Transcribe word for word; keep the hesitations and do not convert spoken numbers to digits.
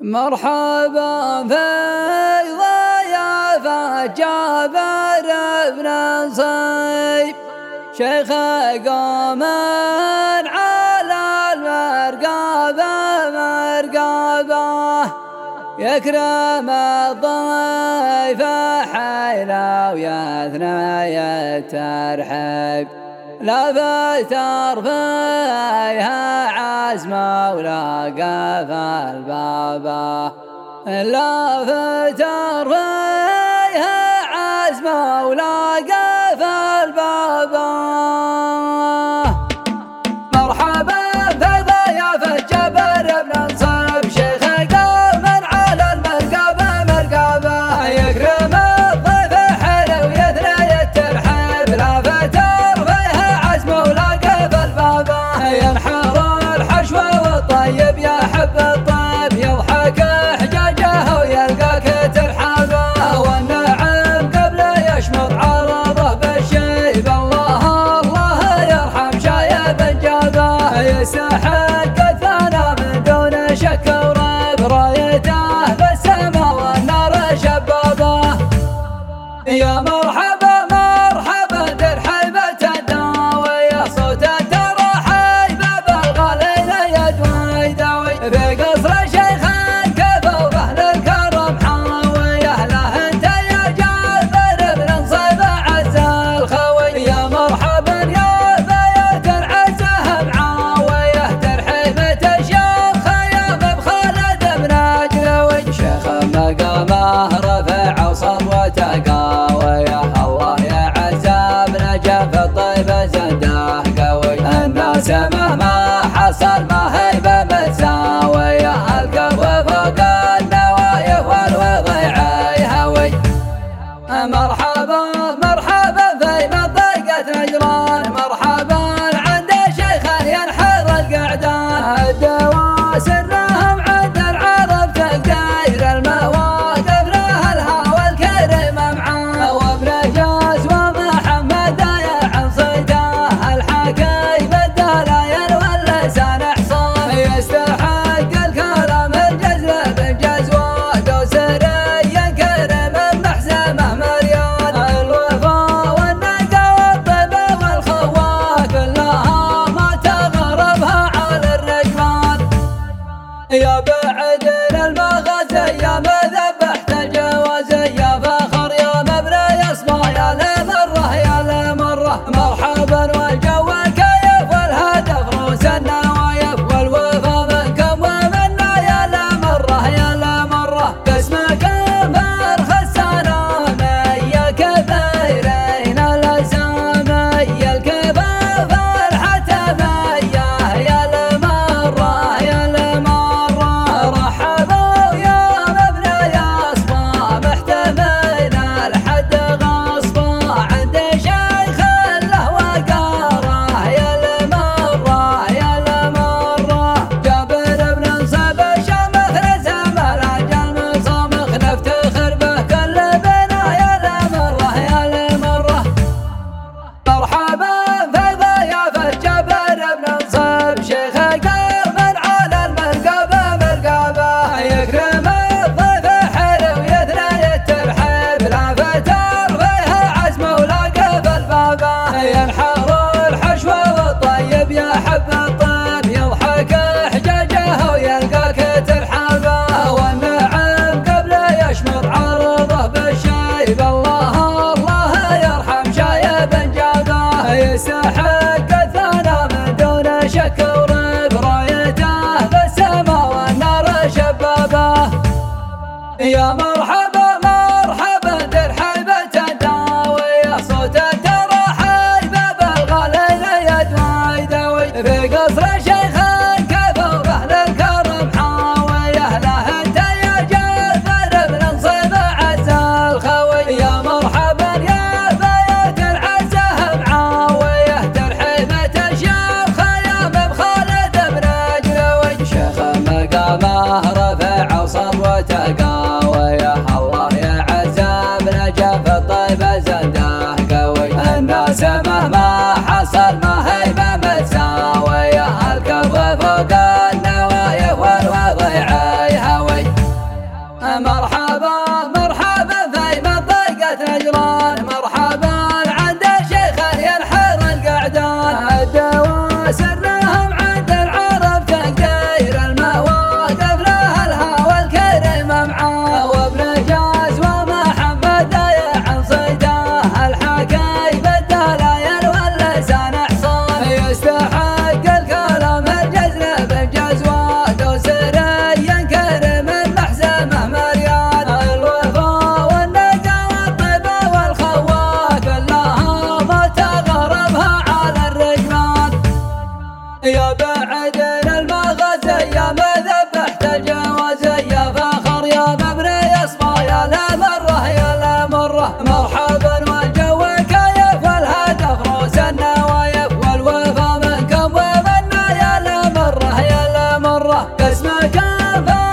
مرحبا في ضيافة جابر بن صيب شيخ قوم على المرقبة مرقبة يكرم الضيف حيلا ويثنى يترحب لا فتر فيها عزمه ولا قفل بابه لا فتر فيها عزمه ولا قفل بابه. مرحبا في ضيافة جابر بن صيب شيخ قوم على المرقبة مرقبة يكرم الضيف حلو ويثنى يترحب لا فتر فيها عزمه ولا قفل بابه ينحر الحشوة والطيب يحب الطيب يضحك حجاجه ويلقاك ترحبه والنعم قبل يشمط عرضه بالشيب الله الله يرحم شايب جابه يستحق الثناء من دون شك وريب رايته بالسما والنار شبابه. يا مرحبا مرحبا ترحيبة الداوية صوت الترحيب بالغالين يدوي يداوي في قصر شيخ كفو بأهل الكرم حاوية له انت يا جابر بن صيب عز الخوي. يا مرحبا يا بيت العزه معاوية ترحيبة الشيخ يا بخالد بن عجلوي شيخ مقامه رفع وصبوته قاوية الله يعزه بنجف الطيب زنده قوي الناس مهما حصل ما هيبه متساوية القبو فوق النوايف والوضيع يهوي. مرحبا مرحبا في منطقة نجران مرحبا عند شيخ ينحر القعدان الدوا سرهم عند العرب تقدير المواقف له الهوى الكريم معاه وابن جاز ومحمد يعن صيده الحكي بالدلايل واللسان حصان يستحق الكلام الجزل بالجزوة دوسري كريم محزمه مريان الوفا والنقا والطيب والخواه كلها ما تغربها على الرجمان. يا بعد المغازي يا مذبحت الجوازي يا فخر يا مبنى يصبح يا لمره يا لمره مرحبا والجو كيف والهدف روس النوايف والوفا منكم ومنا يا لمره يا لمره قسمك بالخسانه يا كبيرين الاسامي الكباب الحتميه يا لمره يا لمره رحبوا يا مبنى يصبح محتمين الحد غصبه عند شيخ له وقاره يا لمره يا لمره جابر بن صيب شمخ رسمه الاجل مصامخ نفتخر به كل بنا يا لمره يا لمره. مرحبا في ضيافة جابر بن صيب شيخ قوم على المرقبة مرقبة يكرم الضيف حلو ويثنى يترحب لا فتر فيها عزمه ولا قفل بابه ينحر الحشوة والطيب يحب الطيب يضحك حجاجه ويلقاك ترحبه والنعم قبل يشمط عرضه بالشيب الله الله يرحم شايب جابه يستحق الثناء من دون شك وريب رايته بالسما والنار شبابه. يا مرحبا مرحبا ترحيبة الداوية صوت الترحيب بالغالين يدوي يداوي في قصر شيخ كفو بأهل الكرم حاوية له انت يا جابر بن صيب عز الخوي. يا مرحبا يا بيت العزه معاوية ترحيبة الشيخ يا بخالد بن عجلوي شيخ مقامه رفع وصبوته قاوية الله يعزه بنجف الطيب زنده قوي الناس مهما حصل ما هيبه متساوية الكبو فوق النوايف والوضيع يهوي. اسمك